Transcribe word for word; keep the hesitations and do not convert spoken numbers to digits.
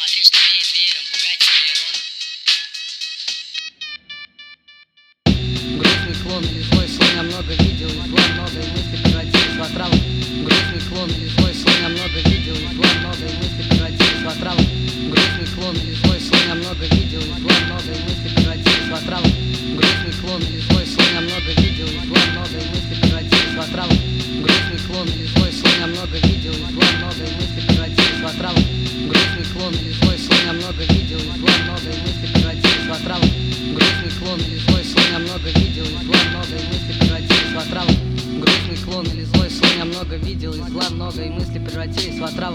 Смотри, что веет веером, Бугатти Вейрон. Грустный клон или злой сон, я много видел, и зла много, и мысли превратились в отраву. Грустный клон или злой сон, я много видел, и зла много, и мысли превратились в отраву. Грустный клон или злой сон, я много видел, и зла много, и мысли превратились в отраву. Грустный клон или злой сон, я много видел, и зла много, и мысли превратились в отраву. Грустный клон или злой сон, я много видел, и зла много, и мысли превратились в отраву. Грустный клон или злой сон, я много видел, и зла много, и мысли превратились в отраву. Грустный клон или злой сон, я много видел, и зла много, и мысли превратились в отраву. Грустный клон или злой сон, я много видел, и зла много, и мысли превратились в отраву.